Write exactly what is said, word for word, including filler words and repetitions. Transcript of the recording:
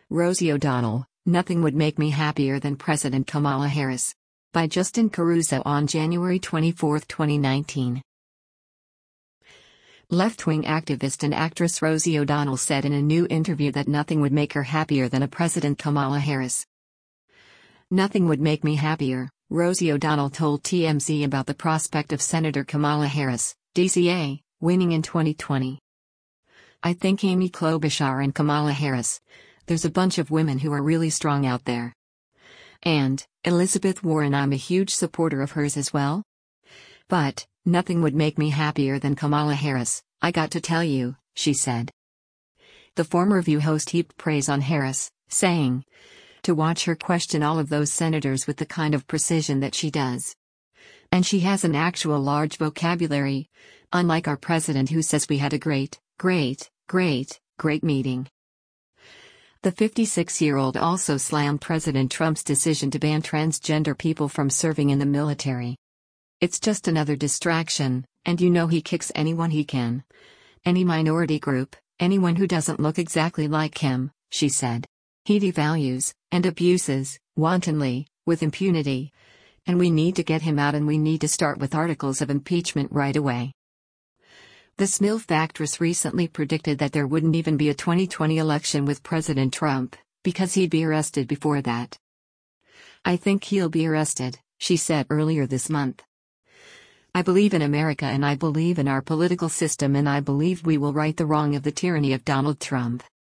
Rosie O'Donnell, Nothing Would Make Me Happier Than President Kamala Harris. By Justin Caruso on January twenty-fourth, twenty nineteen. Left-wing activist and actress Rosie O'Donnell said in a new interview that nothing would make her happier than a President Kamala Harris. Nothing would make me happier, Rosie O'Donnell told T M Z about the prospect of Senator Kamala Harris, D C A, winning in twenty twenty. I think Amy Klobuchar and Kamala Harris. There's a bunch of women who are really strong out there. And, Elizabeth Warren, I'm a huge supporter of hers as well. But, nothing would make me happier than Kamala Harris, I got to tell you, she said. The former View host heaped praise on Harris, saying, to watch her question all of those senators with the kind of precision that she does. And she has an actual large vocabulary, unlike our president who says we had a great, great, great, great meeting. The fifty-six-year-old also slammed President Trump's decision to ban transgender people from serving in the military. It's just another distraction, and you know he kicks anyone he can. Any minority group, anyone who doesn't look exactly like him, she said. He devalues, and abuses, wantonly, with impunity. And we need to get him out, and we need to start with articles of impeachment right away. The SMILF actress recently predicted that there wouldn't even be a twenty twenty election with President Trump, because he'd be arrested before that. I think he'll be arrested, she said earlier this month. I believe in America, and I believe in our political system, and I believe we will right the wrong of the tyranny of Donald Trump.